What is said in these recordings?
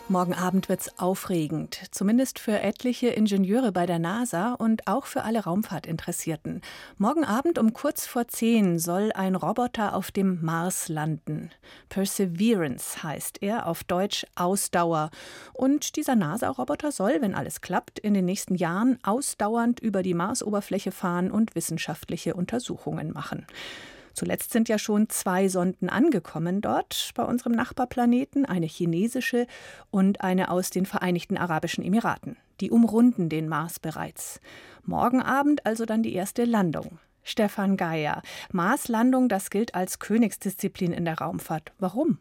Morgen Abend wird's aufregend, zumindest für etliche Ingenieure bei der NASA und auch für alle Raumfahrtinteressierten. Morgen Abend um kurz vor 10 soll ein Roboter auf dem Mars landen. Perseverance heißt er, auf Deutsch Ausdauer. Und dieser NASA-Roboter soll, wenn alles klappt, in den nächsten Jahren ausdauernd über die Marsoberfläche fahren und wissenschaftliche Untersuchungen machen. Zuletzt sind ja schon 2 Sonden angekommen dort bei unserem Nachbarplaneten, eine chinesische und eine aus den Vereinigten Arabischen Emiraten. Die umrunden den Mars bereits. Morgen Abend also dann die erste Landung. Stefan Geier, Marslandung, das gilt als Königsdisziplin in der Raumfahrt. Warum?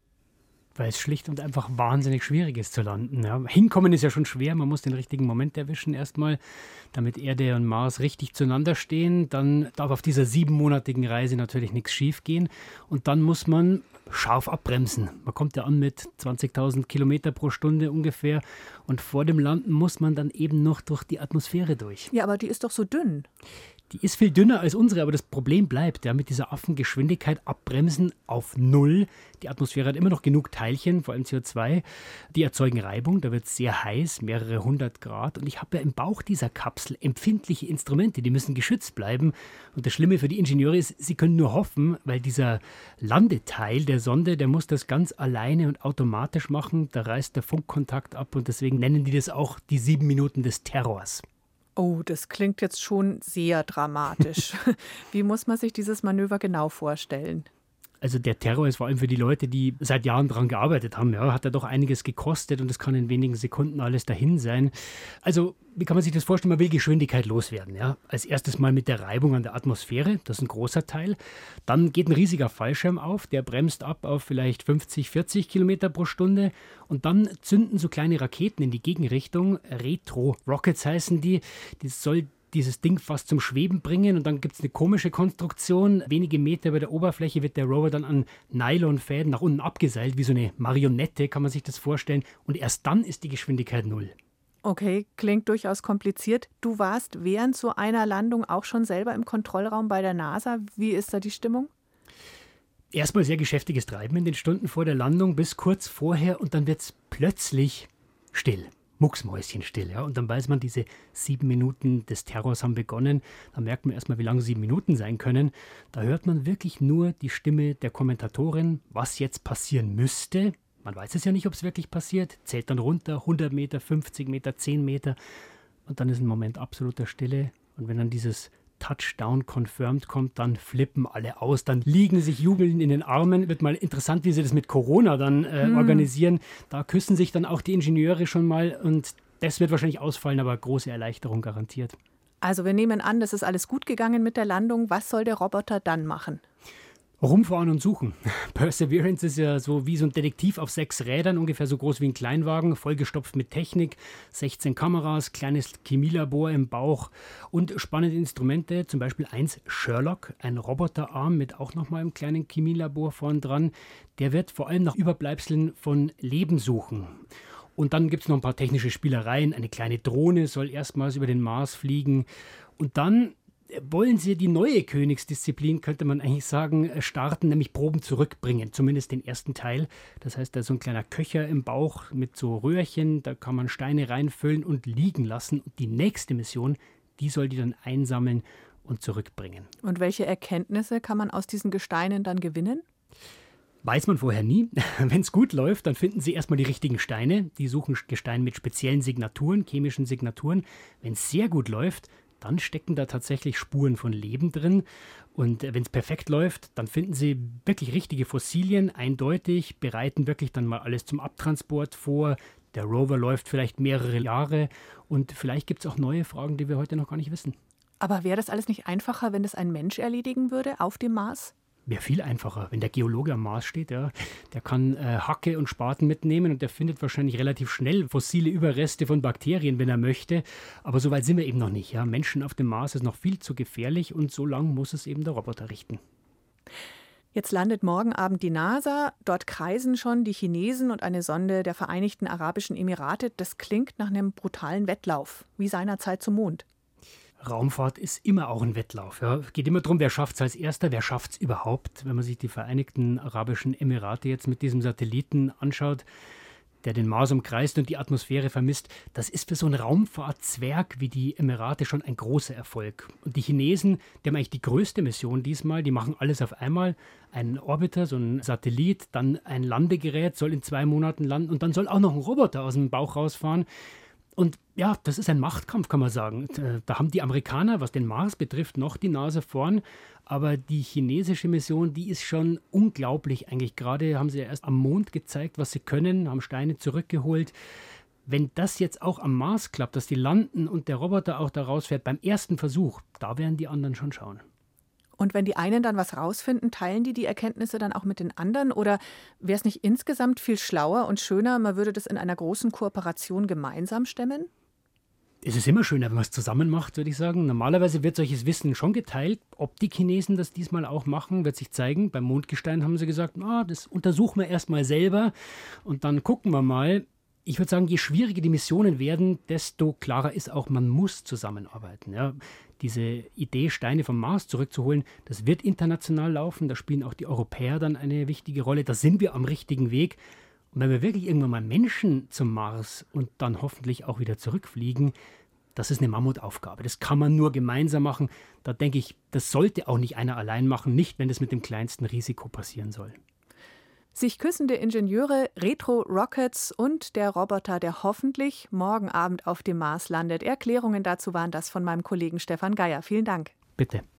Weil es schlicht und einfach wahnsinnig schwierig ist zu landen. Ja. Hinkommen ist ja schon schwer, man muss den richtigen Moment erwischen erstmal, damit Erde und Mars richtig zueinander stehen. Dann darf auf dieser 7-monatigen Reise natürlich nichts schief gehen. Und dann muss man scharf abbremsen. Man kommt ja an mit 20.000 Kilometer pro Stunde ungefähr. Und vor dem Landen muss man dann eben noch durch die Atmosphäre durch. Ja, aber die ist doch so dünn. Die ist viel dünner als unsere, aber das Problem bleibt, ja, mit dieser Affengeschwindigkeit abbremsen auf 0. Die Atmosphäre hat immer noch genug Teilchen, vor allem CO2, die erzeugen Reibung, da wird es sehr heiß, mehrere 100 Grad. Und ich habe ja im Bauch dieser Kapsel empfindliche Instrumente, die müssen geschützt bleiben. Und das Schlimme für die Ingenieure ist, sie können nur hoffen, weil dieser Landeteil der Sonde, der muss das ganz alleine und automatisch machen. Da reißt der Funkkontakt ab und deswegen nennen die das auch die 7 Minuten des Terrors. Oh, das klingt jetzt schon sehr dramatisch. Wie muss man sich dieses Manöver genau vorstellen? Also der Terror ist vor allem für die Leute, die seit Jahren daran gearbeitet haben. Ja, hat ja doch einiges gekostet und es kann in wenigen Sekunden alles dahin sein. Also wie kann man sich das vorstellen? Man will Geschwindigkeit loswerden. Ja? Als erstes mal mit der Reibung an der Atmosphäre, das ist ein großer Teil. Dann geht ein riesiger Fallschirm auf, der bremst ab auf vielleicht 50, 40 Kilometer pro Stunde. Und dann zünden so kleine Raketen in die Gegenrichtung. Retro-Rockets heißen die. Das soll dieses Ding fast zum Schweben bringen und dann gibt es eine komische Konstruktion. Wenige Meter über der Oberfläche wird der Rover dann an Nylonfäden nach unten abgeseilt, wie so eine Marionette, kann man sich das vorstellen. Und erst dann ist die Geschwindigkeit 0. Okay, klingt durchaus kompliziert. Du warst während so einer Landung auch schon selber im Kontrollraum bei der NASA. Wie ist da die Stimmung? Erstmal sehr geschäftiges Treiben in den Stunden vor der Landung bis kurz vorher und dann wird es plötzlich still. Mucksmäuschenstill. Ja? Und dann weiß man, diese 7 Minuten des Terrors haben begonnen. Da merkt man erstmal, wie lange 7 Minuten sein können. Da hört man wirklich nur die Stimme der Kommentatorin, was jetzt passieren müsste. Man weiß es ja nicht, ob es wirklich passiert. Zählt dann runter, 100 Meter, 50 Meter, 10 Meter. Und dann ist ein Moment absoluter Stille. Und wenn dann dieses Touchdown confirmed kommt, dann flippen alle aus, dann liegen sich jubelnd in den Armen. Wird mal interessant, wie sie das mit Corona dann organisieren. Da küssen sich dann auch die Ingenieure schon mal und das wird wahrscheinlich ausfallen, aber große Erleichterung garantiert. Also wir nehmen an, das ist alles gut gegangen mit der Landung. Was soll der Roboter dann machen? Rumfahren und suchen. Perseverance ist ja so wie so ein Detektiv auf 6 Rädern, ungefähr so groß wie ein Kleinwagen, vollgestopft mit Technik, 16 Kameras, kleines Chemielabor im Bauch und spannende Instrumente, zum Beispiel eins Sherlock, ein Roboterarm mit auch nochmal einem kleinen Chemielabor vorn dran. Der wird vor allem nach Überbleibseln von Leben suchen. Und dann gibt es noch ein paar technische Spielereien. Eine kleine Drohne soll erstmals über den Mars fliegen. Und dann wollen sie die neue Königsdisziplin, könnte man eigentlich sagen, starten, nämlich Proben zurückbringen, zumindest den ersten Teil. Das heißt, da ist so ein kleiner Köcher im Bauch mit so Röhrchen, da kann man Steine reinfüllen und liegen lassen. Und die nächste Mission, die soll die dann einsammeln und zurückbringen. Und welche Erkenntnisse kann man aus diesen Gesteinen dann gewinnen? Weiß man vorher nie. Wenn es gut läuft, dann finden sie erstmal die richtigen Steine. Die suchen Gestein mit speziellen Signaturen, chemischen Signaturen. Wenn es sehr gut läuft, dann stecken da tatsächlich Spuren von Leben drin. Und wenn es perfekt läuft, dann finden sie wirklich richtige Fossilien, eindeutig, bereiten wirklich dann mal alles zum Abtransport vor. Der Rover läuft vielleicht mehrere Jahre und vielleicht gibt es auch neue Fragen, die wir heute noch gar nicht wissen. Aber wäre das alles nicht einfacher, wenn das ein Mensch erledigen würde auf dem Mars? Wäre viel einfacher, wenn der Geologe am Mars steht. Ja, der kann Hacke und Spaten mitnehmen und der findet wahrscheinlich relativ schnell fossile Überreste von Bakterien, wenn er möchte. Aber so weit sind wir eben noch nicht. Ja. Menschen auf dem Mars ist noch viel zu gefährlich und so lang muss es eben der Roboter richten. Jetzt landet morgen Abend die NASA. Dort kreisen schon die Chinesen und eine Sonde der Vereinigten Arabischen Emirate. Das klingt nach einem brutalen Wettlauf, wie seinerzeit zum Mond. Raumfahrt ist immer auch ein Wettlauf. Ja. Geht immer darum, wer schafft es als Erster, wer schafft es überhaupt. Wenn man sich die Vereinigten Arabischen Emirate jetzt mit diesem Satelliten anschaut, der den Mars umkreist und die Atmosphäre vermisst. Das ist für so einen Raumfahrtzwerg wie die Emirate schon ein großer Erfolg. Und die Chinesen, die haben eigentlich die größte Mission diesmal. Die machen alles auf einmal. Ein Orbiter, so ein Satellit, dann ein Landegerät, soll in 2 Monaten landen und dann soll auch noch ein Roboter aus dem Bauch rausfahren. Und ja, das ist ein Machtkampf, kann man sagen. Da haben die Amerikaner, was den Mars betrifft, noch die Nase vorn. Aber die chinesische Mission, die ist schon unglaublich eigentlich. Gerade haben sie ja erst am Mond gezeigt, was sie können, haben Steine zurückgeholt. Wenn das jetzt auch am Mars klappt, dass die landen und der Roboter auch da rausfährt, beim ersten Versuch, da werden die anderen schon schauen. Und wenn die einen dann was rausfinden, teilen die Erkenntnisse dann auch mit den anderen? Oder wäre es nicht insgesamt viel schlauer und schöner, man würde das in einer großen Kooperation gemeinsam stemmen? Es ist immer schöner, wenn man es zusammen macht, würde ich sagen. Normalerweise wird solches Wissen schon geteilt. Ob die Chinesen das diesmal auch machen, wird sich zeigen. Beim Mondgestein haben sie gesagt, das untersuchen wir erst mal selber und dann gucken wir mal. Ich würde sagen, je schwieriger die Missionen werden, desto klarer ist auch, man muss zusammenarbeiten. Ja. Diese Idee, Steine vom Mars zurückzuholen, das wird international laufen. Da spielen auch die Europäer dann eine wichtige Rolle. Da sind wir am richtigen Weg. Und wenn wir wirklich irgendwann mal Menschen zum Mars und dann hoffentlich auch wieder zurückfliegen, das ist eine Mammutaufgabe. Das kann man nur gemeinsam machen. Da denke ich, das sollte auch nicht einer allein machen, nicht wenn es mit dem kleinsten Risiko passieren soll. Sich küssende Ingenieure, Retro-Rockets und der Roboter, der hoffentlich morgen Abend auf dem Mars landet. Erklärungen dazu waren das von meinem Kollegen Stefan Geier. Vielen Dank. Bitte.